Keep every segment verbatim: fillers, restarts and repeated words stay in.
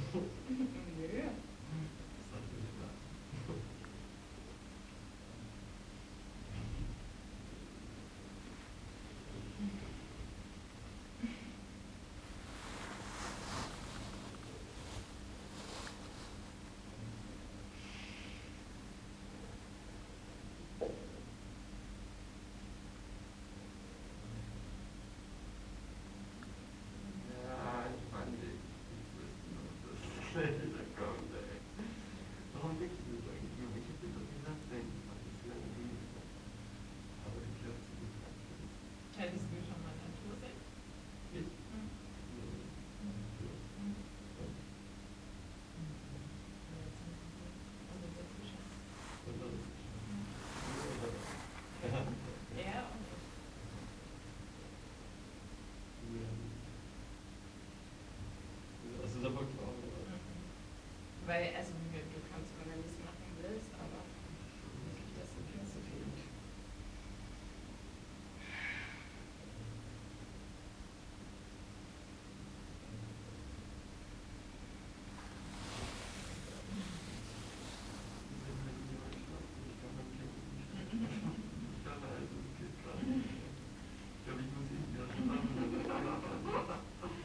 Nö. Das hat mir gedacht. Ja, ich fand ich, ich wusste noch, dass es schnell wieder kommt, ey. Warum denkst du das eigentlich nur? Ich hab dir doch gesagt, nein, ich mach das lange nicht. Aber du glaubst es nicht. Hättest du schon mal Natur sehen? Ich? Hm. Nee. Natur. Hm. Und? Und jetzt sind wir geschafft. Und was ist geschafft? Ja. Er und ich. Ja. Hast du da Bock drauf, oder? Mhm. Weil, also, du kannst, wenn du es machen willst, aber wirklich, das sind viel zu viel. Wenn halt jemand schlaft, ich kann beim Klinken nicht schlafen. Ich kann also, es geht gerade nicht. Ich glaube, ich muss ihn wieder schlafen, damit ich schlafen kann.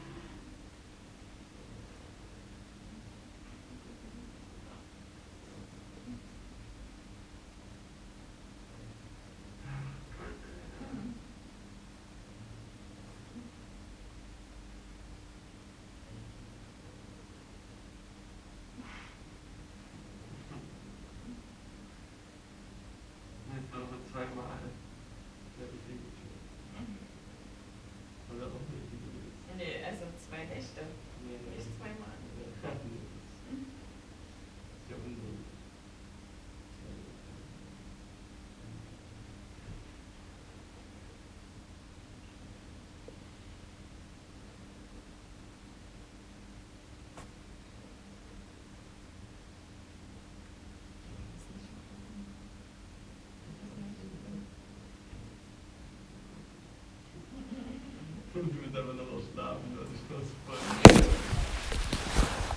Kalt, ey. Mhm. Jetzt aber zweimal. Ja, das liegt schon. Mhm. Oder auch nicht, wie du willst. Nee, also zwei Nächte. Nee, nee. Nicht zweimal. Nee, nee, das Mhm. ist ja Unsinn. Du willst aber noch schlafen, das ist das voll.